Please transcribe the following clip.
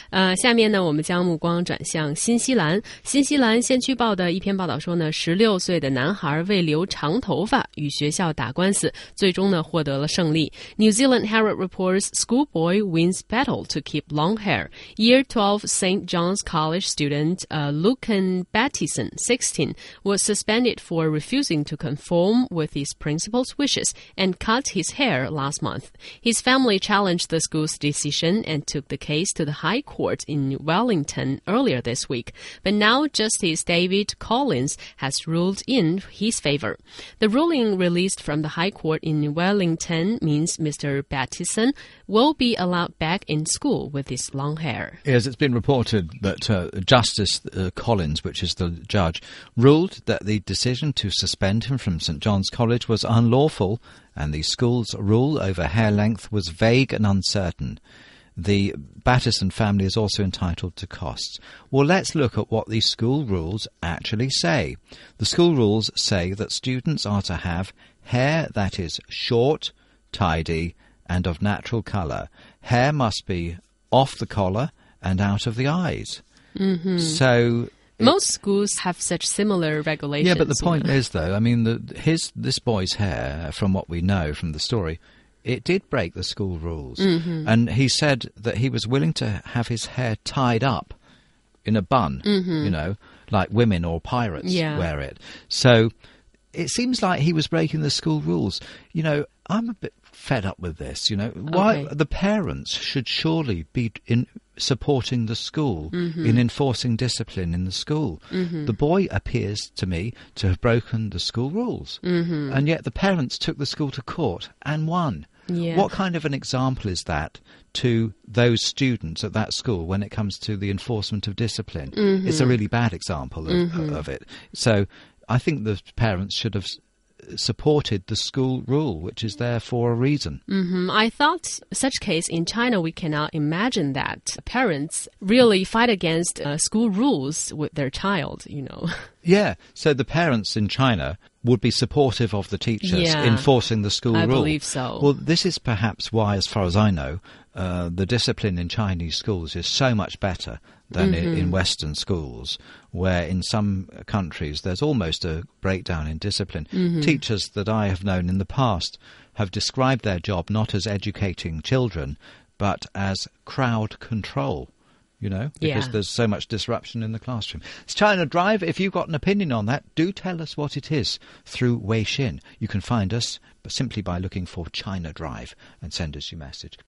下面呢，我们将目光转向新西兰。新西兰先驱报的一篇报道说呢，16岁的男孩为留长头发与学校打官司，最终呢获得了胜利。New Zealand Herald reports schoolboy wins battle to keep long hair. Year 12 St. John's College student Lucan Battison, 16, was suspended for refusing to conform with his principal's wishes and cut his hair last month. His family challenged the school's decision and took the case to the High Court in Wellington earlier this week. But now Justice David Collins has ruled in his favor. The ruling released from the High Court in Wellington means Mr. Battison will be allowed back in school with his long hair. Yes, it's been reported that Justice Collins, which is the judge, ruled that the decision to suspend him from St. John's College was unlawful and the school's rule over hair length was vague and uncertain. The Battison family is also entitled to costs. Well, let's look at what the school rules actually say. The school rules say that students are to have hair that is short, tidy, and of natural colour. Hair must be off the collar and out of the eyes. Mm-hmm. So most schools have such similar regulations. Yeah, but the point is, though, I mean, this boy's hair, from what we know from the story, it did break the school rules. Mm-hmm. And he said that he was willing to have his hair tied up in a bun, mm-hmm. you know, like women or pirates wear it. So it seems like he was breaking the school rules. You know, I'm a bit fed up with this, you know. Why the parents should surely be supporting the school mm-hmm. in enforcing discipline in the school. Mm-hmm. The boy appears to me to have broken the school rules, mm-hmm. and yet the parents took the school to court and won. Yeah. What kind of an example is that to those students at that school when it comes to the enforcement of discipline? Mm-hmm. It's a really bad example of it. So I think the parents should have supported the school rule, which is there for a reason. Mm-hmm. I thought such case in China, we cannot imagine that parents really fight against school rules with their child, you know. Yeah, so the parents in China would be supportive of the teachers enforcing the school rule. I believe so. Well, this is perhaps why, as far as I know, the discipline in Chinese schools is so much better than mm-hmm. in Western schools, where in some countries there's almost a breakdown in discipline. Mm-hmm. Teachers that I have known in the past have described their job not as educating children, but as crowd control. You know, because there's so much disruption in the classroom. It's China Drive. If you've got an opinion on that, do tell us what it is through Weixin. You can find us simply by looking for China Drive and send us your message.